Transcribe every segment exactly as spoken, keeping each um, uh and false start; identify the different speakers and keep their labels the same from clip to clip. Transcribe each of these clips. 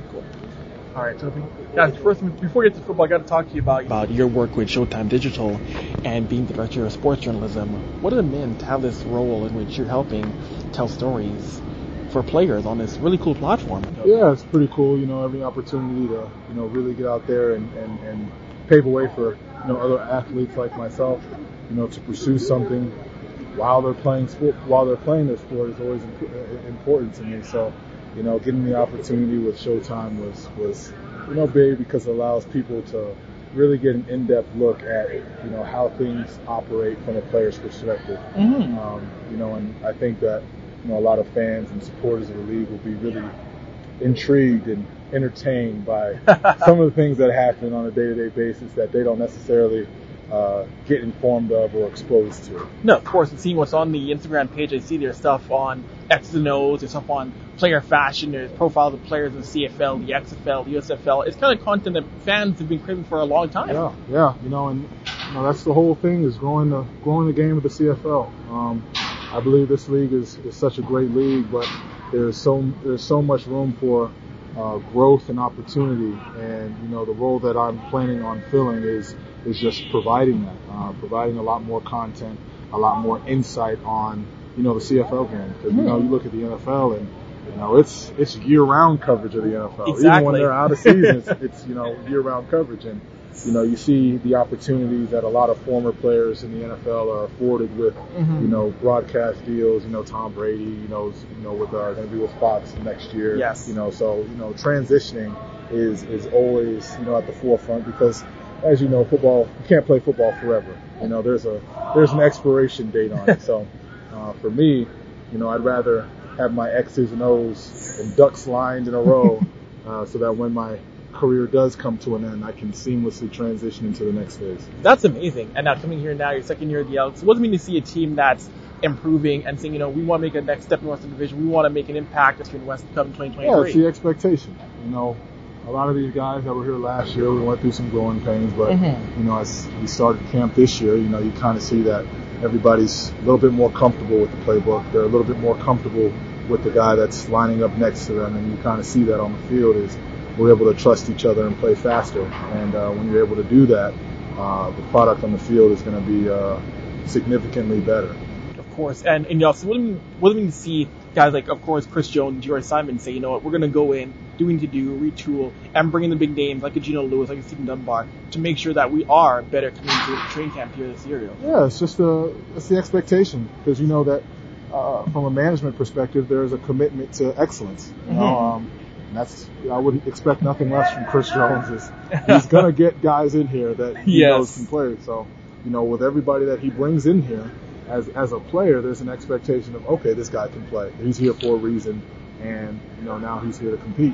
Speaker 1: Cool. All right, so guys, first, before we get to football, I got to talk to you about about your work with Showtime Digital and being the director of sports journalism. What does it mean to have this role in which you're helping tell stories for players on this really cool platform?
Speaker 2: Yeah, it's pretty cool. You know, every opportunity to you know really get out there and, and, and pave a way for you know other athletes like myself, you know, to pursue something while they're playing sport, while they're playing their sport is always imp- important to me. So. You know, getting the opportunity with Showtime was, was, you know, big because it allows people to really get an in-depth look at, you know, how things operate from a player's perspective. Mm-hmm. Um, you know, and I think that, you know, a lot of fans and supporters of the league will be really intrigued and entertained by some of the things that happen on a day-to-day basis that they don't necessarily uh, get informed of or exposed to.
Speaker 1: No, of course, and seeing what's on the Instagram page, I see there's stuff on X's and O's, there's stuff on player fashion, there's profiles of players in the C F L, the X F L, the U S F L. It's kind of content that fans have been craving for a long time.
Speaker 2: Yeah, yeah, you know, and you know, that's the whole thing is growing the growing the game of the C F L. Um, I believe this league is, is such a great league, but there's so there's so much room for uh, growth and opportunity, and you know, the role that I'm planning on filling is is just providing that, uh, providing a lot more content, a lot more insight on you know the C F L game, because you know you look at the N F L and you know it's it's year-round coverage of the N F L.
Speaker 1: Exactly.
Speaker 2: Even when they're out of season, it's, it's you know year-round coverage, and you know you see the opportunities that a lot of former players in the N F L are afforded with mm-hmm. you know broadcast deals. You know Tom Brady, you know you know with uh, going to be with Fox next year.
Speaker 1: Yes.
Speaker 2: You know so you know transitioning is is always you know at the forefront because. As you know, football, you can't play football forever. You know, there's a there's an expiration date on it. So uh, for me, you know, I'd rather have my X's and O's and ducks lined in a row uh, so that when my career does come to an end, I can seamlessly transition into the next phase.
Speaker 1: That's amazing. And now coming here now, your second year at the Elks, what does it mean to see a team that's improving and saying, you know, we want to make a next step in the Western Division. We want to make an impact in West come in twenty twenty-three.
Speaker 2: Yeah, it's the expectation. You know, a lot of these guys that were here last year, we went through some growing pains, but, mm-hmm. you know, as we started camp this year, you know, you kind of see that everybody's a little bit more comfortable with the playbook. They're a little bit more comfortable with the guy that's lining up next to them, and you kind of see that on the field is we're able to trust each other and play faster. And uh, when you're able to do that, uh, the product on the field is going to be uh, significantly better.
Speaker 1: Of course. And, and also, what do we what do we see guys like, of course, Chris Jones, George Simon say, you know what, we're going to go in, doing to do, retool, and bring in the big names like a Geno Lewis, like a Stephen Dunbar, to make sure that we are better coming to the training camp here this year.
Speaker 2: Yeah, it's just the it's the expectation because you know that uh, from a management perspective, there is a commitment to excellence. You know, mm-hmm. um, and that's I wouldn't expect nothing less from Chris Jones. Is he's going to get guys in here that he
Speaker 1: yes.
Speaker 2: knows can play. So you know, with everybody that he brings in here. As as a player, there's an expectation of, okay, this guy can play. He's here for a reason, and, you know, now he's here to compete.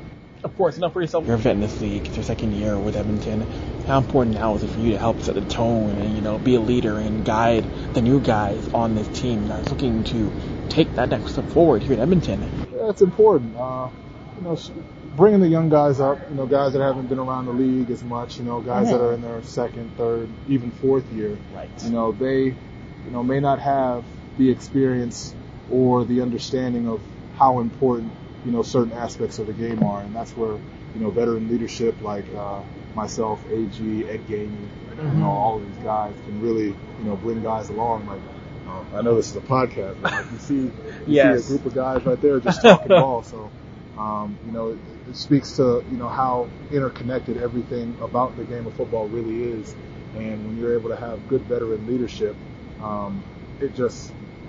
Speaker 1: Of course, enough for yourself. You're a vet in this league. It's your second year with Edmonton. How important now is it for you to help set the tone and, you know, be a leader and guide the new guys on this team that's looking to take that next step forward here in Edmonton?
Speaker 2: Yeah, it's important. Uh, you know, bringing the young guys up, you know, guys that haven't been around the league as much, you know, guys mm-hmm. that are in their second, third, even fourth year.
Speaker 1: Right.
Speaker 2: You know, they... you know, may not have the experience or the understanding of how important, you know, certain aspects of the game are. And that's where, you know, veteran leadership like uh, myself, A G, Ed Gainey, mm-hmm. you know, all of these guys can really, you know, bring guys along. Like, uh, I know this is a podcast, but like you see, you
Speaker 1: yes.
Speaker 2: see a group of guys right there just talking ball. So, um, you know, it, it speaks to, you know, how interconnected everything about the game of football really is. And when you're able to have good veteran leadership, Um, it just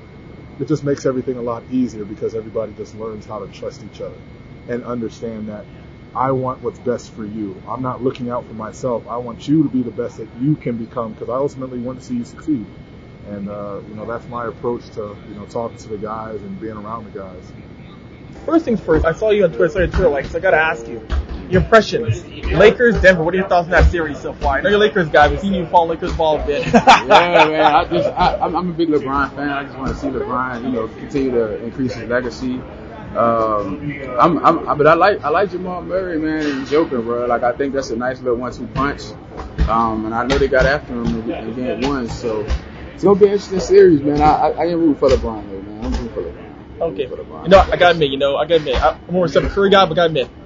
Speaker 2: it just makes everything a lot easier because everybody just learns how to trust each other and understand that I want what's best for you. I'm not looking out for myself. I want you to be the best that you can become because I ultimately want to see you succeed. And uh, you know that's my approach to you know talking to the guys and being around the guys.
Speaker 1: First things first, I saw you on Twitter, saw your Twitter likes, so I gotta ask you. Your impressions. Lakers, Denver, what are your thoughts on that series so far? I know you're a Lakers guy. We've seen you follow Lakers ball a bit.
Speaker 3: yeah, man. I just, I, I'm, I'm a big LeBron fan. I just want to see LeBron, you know, continue to increase his legacy. Um, I'm, I'm, but I like, I like Jamal Murray, man, and Joker, bro. Like, I think that's a nice little one-two punch. Um, and I know they got after him in, in game one, so it's gonna be an interesting series, man. I, I, I ain't rooting for LeBron, though, man. I'm rooting for LeBron.
Speaker 1: Okay. You know, I gotta admit, you know, I gotta admit, I'm more a Steph Curry guy, but I gotta admit,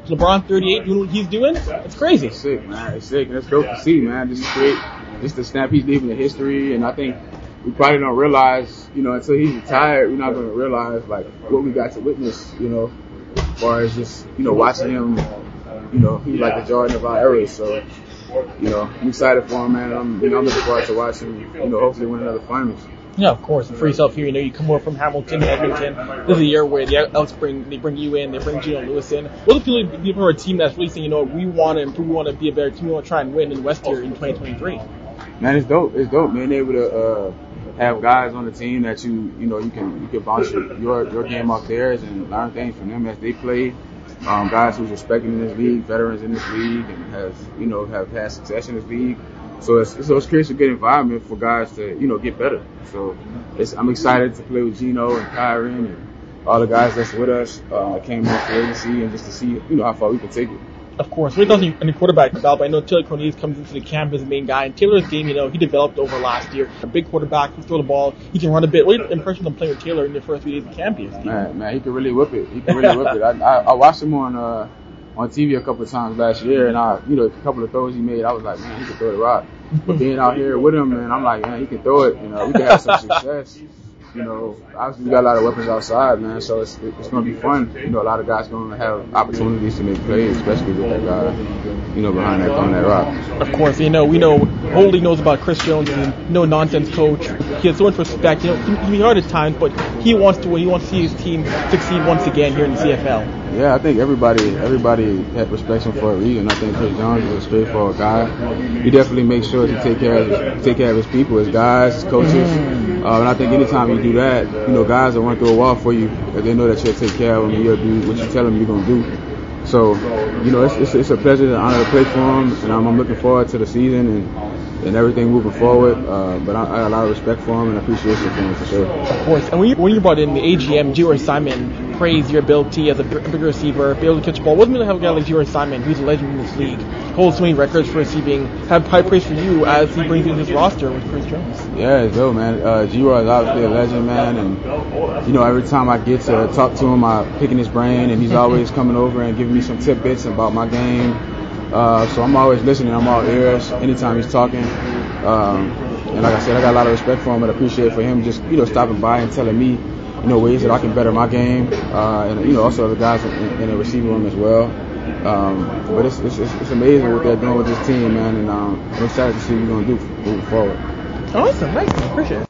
Speaker 1: LeBron thirty-eight doing what he's doing. It's crazy.
Speaker 3: It's sick, man. It's sick. And it's dope to see, man. Just create, just the stamp he's leaving in history. And I think we probably don't realize, you know, until he's retired, we're not going to realize, like, what we got to witness, you know, as far as just, you know, watching him, you know, he's like the Jordan of our era. So, you know, I'm excited for him, man. I'm, you know, I'm looking forward to watching him, you know, hopefully win another finals.
Speaker 1: Yeah, of course. And for yourself here, you know, you come over from Hamilton, Edmonton. This is a year where the Elks bring, they bring you in, they bring Gino Lewis in. What's the feeling of being for a team that's really saying, you know, we want to improve, we want to be a better team, we want to try and win in West here in twenty twenty-three?
Speaker 3: Man, it's dope. It's dope, being able to uh, have guys on the team that you, you know, you can you can bounce your your, your game off theirs and learn things from them as they play. Um, guys who's respected in this league, veterans in this league, and has, you know, have had success in this league. So it's, so it's creates a good environment for guys to, you know, get better. So it's, I'm excited to play with Gino and Kyron and all the guys that's with us. Uh, I came off the agency and just to see, you know, how far we can take it.
Speaker 1: Of course, we're talking any quarterback development. I know Taylor Cornelius comes into the camp as the main guy. And Taylor's game, you know, he developed over last year. A big quarterback, he throw the ball, he can run a bit. What your impression of playing with Taylor in the first few days of camp is?
Speaker 3: Man, man, he can really whip it. He can really whip it. I, I, I watched him on uh, on T V a couple of times last year, and I, you know, a couple of throws he made, I was like, man, he can throw the rock. But being out here with him, man, I'm like, man, he can throw it. You know, we can have some success. You know, obviously we got a lot of weapons outside, man, so it's it's going to be fun. You know, a lot of guys going to have opportunities to make plays, especially with that guy, you know, behind that, on that rock.
Speaker 1: Of course, you know, we know, Holding knows about Chris Jones, he's a no-nonsense coach. He has so much respect. You know, he can be hard at times, but he wants to win. He wants to see his team succeed once again here in the C F L.
Speaker 3: Yeah, I think everybody everybody had respects him for a reason. I think Chris Jones is a straightforward guy. He definitely makes sure to take care of his, take care of his people, his guys, his coaches. Uh, and I think anytime you do that, you know, guys will run through a wall for you because they know that you'll take care of them and you'll do what you tell them you're going to do. So, you know, it's, it's, it's a pleasure and honor to play for him, and I'm, I'm looking forward to the season and and everything moving forward. Uh, but I, I have a lot of respect for him and appreciation for him for sure.
Speaker 1: Of course. And when you, when you brought in the A G M, G R Simon, praised your ability as a big receiver, be able to catch the ball. Wasn't really have a guy like G R Simon, who's a legend in this league, holds so many records for receiving, have high praise for you as he brings in his roster with Chris Jones.
Speaker 3: Yeah, it's dope, man. Uh, G R is obviously a legend, man, and you know, every time I get to talk to him, I pick in his brain, and he's always coming over and giving me some tidbits about my game. Uh, so I'm always listening. I'm all ears anytime he's talking. Um, and like I said, I got a lot of respect for him and appreciate for him just, you know, stopping by and telling me, you know, ways that I can better my game. Uh, and, you know, also the guys in, in the receiver room as well. Um, but it's, it's, it's amazing what they're doing with this team, man. And um, I'm excited to see what we're going to do moving forward.
Speaker 1: Awesome. Nice. Appreciate it.